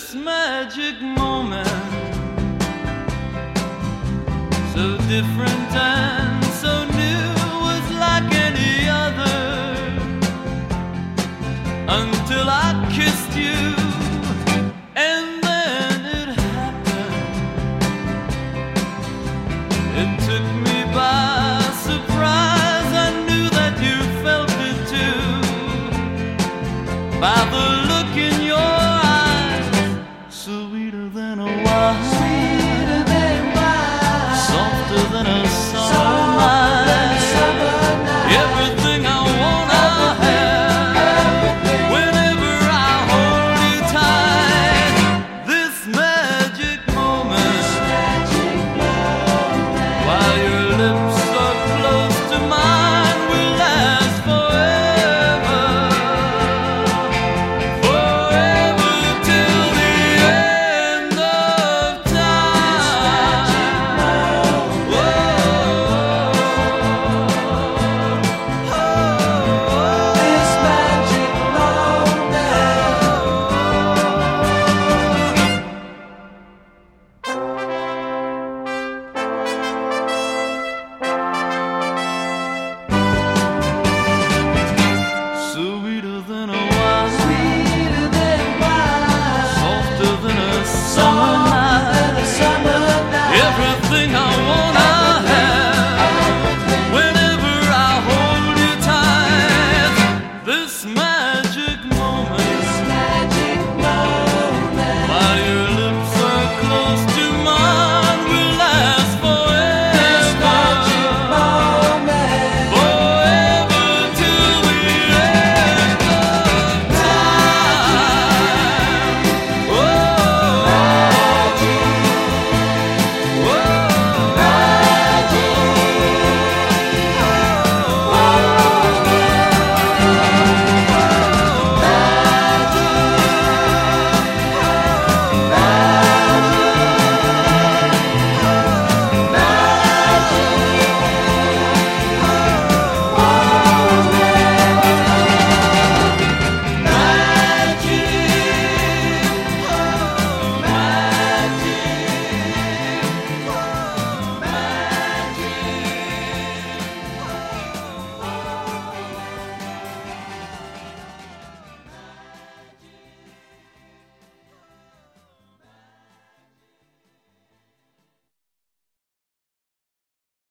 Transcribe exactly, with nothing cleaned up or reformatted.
This magic moment, so different and so new, was like any other, until I kissed you, and then it happened. It took me by surprise. I knew that you felt it too, by the look in your sweeter than a wine, sweeter than wine, softer than a summer night. Everything I want, I have. Whenever I hold you tight, this magic moment, while your lips are close to mine, will last forever, forever till the end of time. Whoa. this magic moment. Sweeter than a wine, Sweeter than wine, softer than a summer